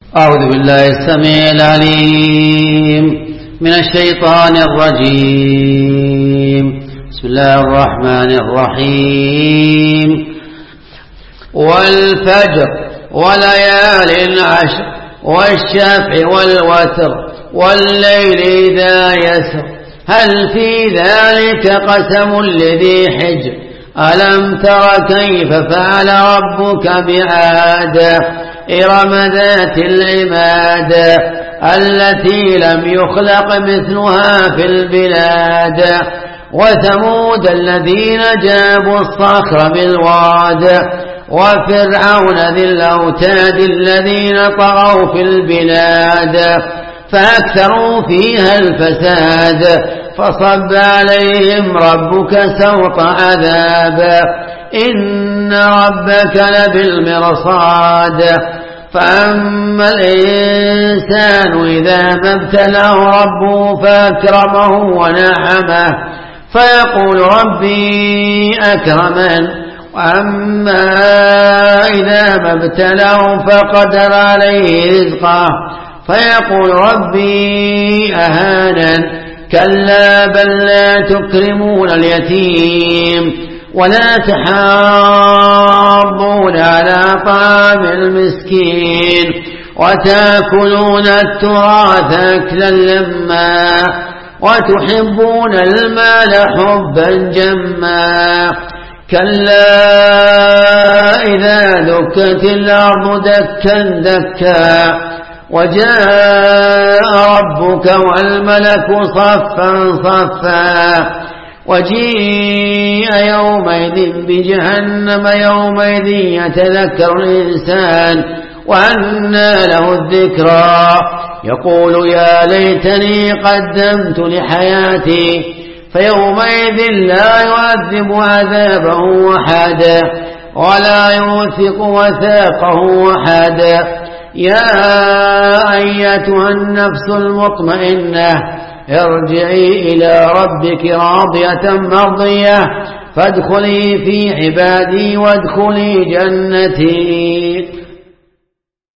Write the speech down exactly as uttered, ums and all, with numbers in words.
أعوذ بالله السميع العليم من الشيطان الرجيم. بسم الله الرحمن الرحيم. والفجر وليال عشر والشفع والوتر والليل إذا يسر هل في ذلك قسم لذي حجر ألم تر كيف فعل ربك بعاد إرم ذات العماد التي لم يخلق مثلها في البلاد وثمود الذين جابوا الصخر بالواد وفرعون ذي الأوتاد الذين طغوا في البلاد فأكثروا فيها الفساد فصب عليهم ربك سوط عذاب إن ربك لبالمرصاد فأما الإنسان إذا ما ابتلاه ربه فأكرمه ونعمه فيقول ربي أكرمن وأما إذا ما ابتلاه فقدر عليه رزقه فيقول ربي أهانن كلا بل لا تكرمون اليتيم ولا تحاضون على طعام المسكين وتأكلون التراث أكلا لما وتحبون المال حبا جما كلا إذا دكت الأرض دكا دكا وجاء ربك والملك صفا صفا وجيء يومئذ بجهنم يومئذ يتذكر الإنسان وأنى له الذكرى يقول يا ليتني قدمت لحياتي فيومئذ لا يعذب عذابه أحد ولا يوثق وثاقه أحد يا أيتها النفس المطمئنة ارجعي إلى ربك راضية مرضية فادخلي في عبادي وادخلي جنتي.